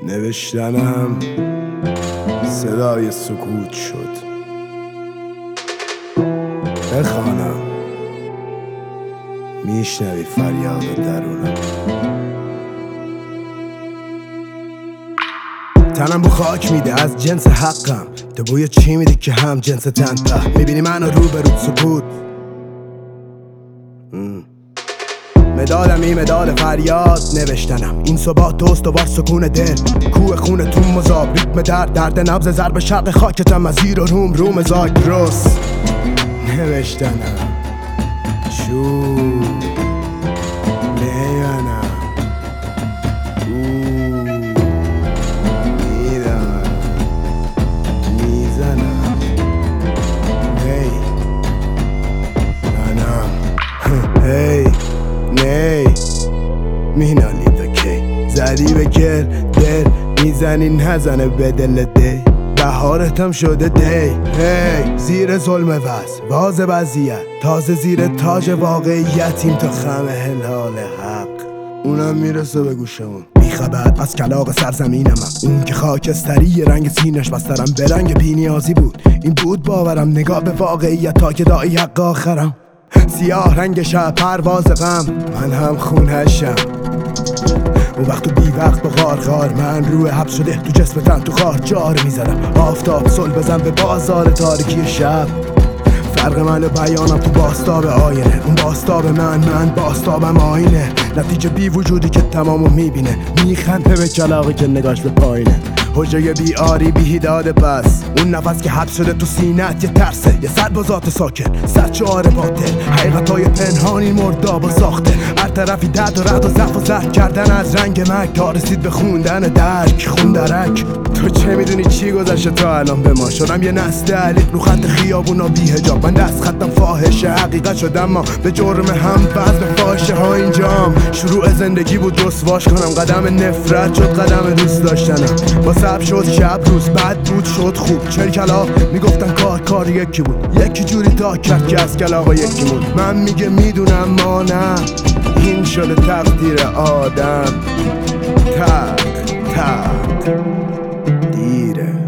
نوشتنم صدای سکوت شد. بخوانم میشنوی فریاد درونم. تنم بو خاک میده از جنس حقم، تو بوی چی میدی که هم جنس تنته. میبینی منو رو به رو سکوت. مدادم این مداد فریاد نوشتنم. این ثبات دوست دوبار سکون دل، کوه خونه تو مذاب ریتم درد نبض ضرب شرق خاکتم از زیر و روم زاگرس. نوشتنم شو میانم میرم میزنم هی منم هی نی مینالی کی زدی به گل دل میزنی نزنه به دل دی. بهارتم شده دی هی زیر ظلم واز وضعیت تازه زیر تاج واقعیتیم تا خم هلال حق. اونم میرسه به گوشمون بیخبر از کلاغ سرزمینم. اون که خاکستری رنگ سینش بسترم به رنگ بینیازی بود. این بود باورم نگاه به واقعیت تا که دایی حق آخرم. سیاه رنگ شب پرواز غم من هم خونهشم. اون وقت بی وقت با غار من روی حبس شده تو جسم تن تو خار جار میزدم. آفتاب صلح بزن به بازار تاریکی شب. فرق من و بیانم تو باستاب آینه. اون باستاب من باستابم آینه. نتیجه بی وجودی که تمامو میبینه میخنده به کلاغی که نگاش به پایینه. حجه بیاری بی هداد بس اون نفس که حبس شده تو سینت یه ترسه. یه صد با ذات ساکن صد شعار باطل حقیقتای پنهانی مرداب و ساخته. هر طرفی درد و رد و ضعف و زهر کردن از رنگ مرگ تا رسید به خوندن درک خون درک. تو چه میدونی چی گذشته تا الان به ما؟ شدم یه نسل علیق رو خط خیابونا بی حجاب. من دست خطم فاحشه حقیقت شدم ما به جرم هم وزن فاحشه ها اینجام. شروع زندگی بود رسواش کنم قدم نفرت شد قدم دوست داشتنم. با صبر شد شب روز بد بود شد خوب. چل کلاغ میگفتن کار یکی بود. یکی جوری تا کرد که از کلاغا یکی بود. من میگه میدونم ما نه این شده تقدیر آدم. تق دیره